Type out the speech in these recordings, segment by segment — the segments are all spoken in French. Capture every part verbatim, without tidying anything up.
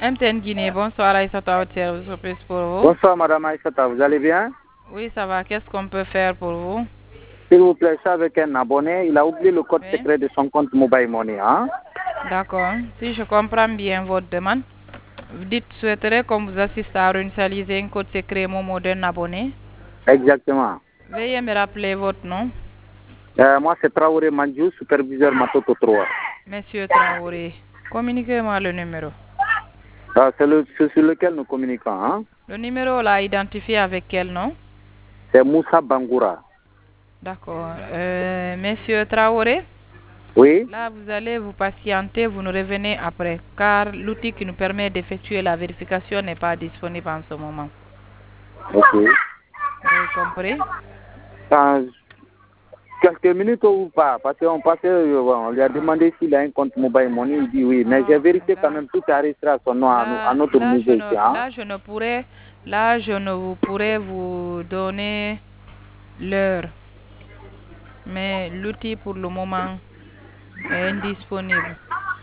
M T N Guinée, bonsoir Aïssata, votre service au plus pour vous. Bonsoir Madame Aïssata, vous allez bien? Oui, ça va. Qu'est-ce qu'on peut faire pour vous? S'il vous plaît, je suis avec un abonné, il a oublié le code Oui. secret de son compte Mobile Money. Hein? D'accord. Si je comprends bien votre demande, vous dites souhaiterez qu'on vous assiste à réinitialiser un code secret Momo d'un abonné. Exactement. Veuillez me rappeler votre nom. Euh, moi, c'est Traoré Mandjou, superviseur Matoto trois. Monsieur Traoré, communiquez-moi le numéro. Euh, c'est le, c'est sur lequel nous communiquons. Hein? Le numéro l'a identifié avec quel nom? C'est Moussa Bangoura. D'accord. Euh, Monsieur Traoré, Oui? là, vous allez vous patienter, vous nous revenez après, car l'outil qui nous permet d'effectuer la vérification n'est pas disponible en ce moment. Ok. Vous avez compris? Dans quelques minutes ou pas? Parce qu'on passait, euh, on lui a demandé s'il a un compte Mobile Money, il dit oui. Mais Non, j'ai vérifié là, quand même, tout est enregistré à son nom, à, nous- à là, notre là, je niveau ici. ne, Hein? là, je ne pourrais, là, je ne vous pourrais vous donner l'heure, mais l'outil pour le moment est indisponible.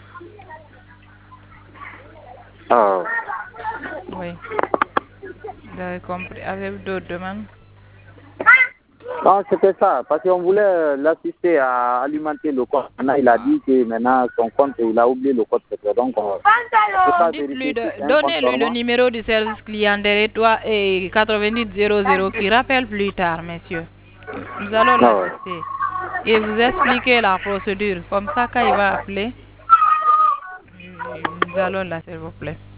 Ah. Oui, vous avez compris. Avez-vous d'autres demandes? Non, c'était ça, parce qu'on voulait euh, l'assister à alimenter le compte. Maintenant, il a dit que maintenant, son compte, il a oublié le code secret. Donc, on ne peut pas Dites-lui vérifier de, si c'est un compte donnez-lui le normal. numéro du service client derrière toi et quatre-vingt-dix zéro zéro qui rappelle plus tard, messieurs. Nous allons Ah ouais. l'assister et vous expliquer la procédure. Comme ça, quand il va appeler, nous allons là, s'il vous plaît.